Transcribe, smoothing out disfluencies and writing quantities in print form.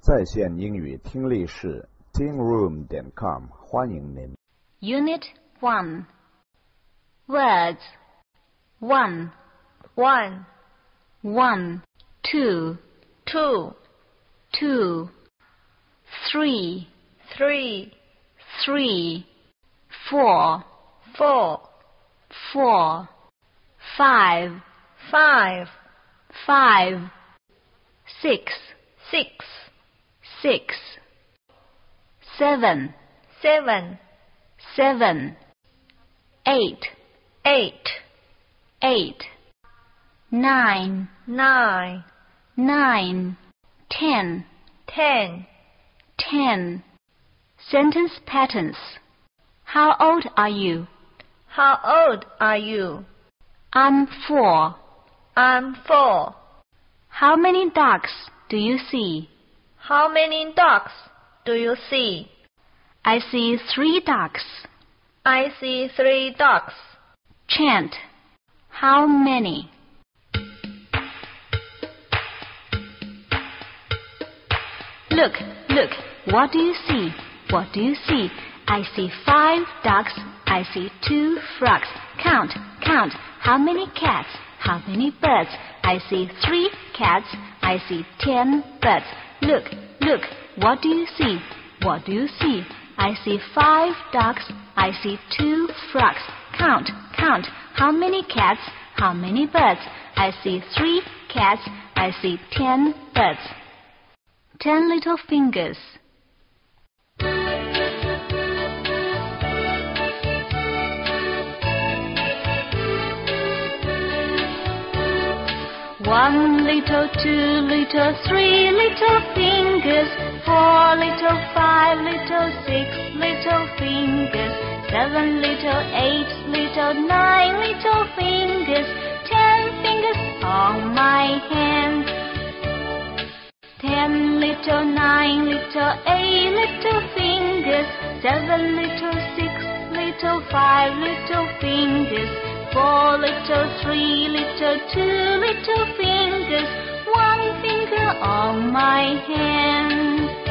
在线英语听力室 tingroom.com 欢迎您。 Unit 1 Words 1 1 1 2 2 2 3 3 3 4 4 4 5 5 5 6 6 6 7 7 7 8 8 8 9 9 9 10 10 10 Sentence patterns. How old are you? How old are you? I'm 4. I'm 4. How many dogs do you see? How many dogs do you see? I see 3 dogs. I see 3 dogs. Chant. How many? Look, look. What do you see? What do you see? I see 5 ducks. I see 2 frogs. Count, count. How many cats? How many birds? I see 3 cats. I see 10 birds. Look, look. What do you see? What do you see? I see 5 ducks. I see 2 frogs. Count, count. How many cats? How many birds? I see 3 cats. I see 10 birds. 10 little fingers. One little, 2 little, 3 little fingers, 4 little, 5 little, 6 little fingers, 7 little, 8 little, 9 little fingers, 10 fingers on my hand. 10 little, 9 little, 8 little fingers, 7 little, 6 little, 5 little fingers, 4 little, 3 little, 2 little fingers, 1 finger on my hand.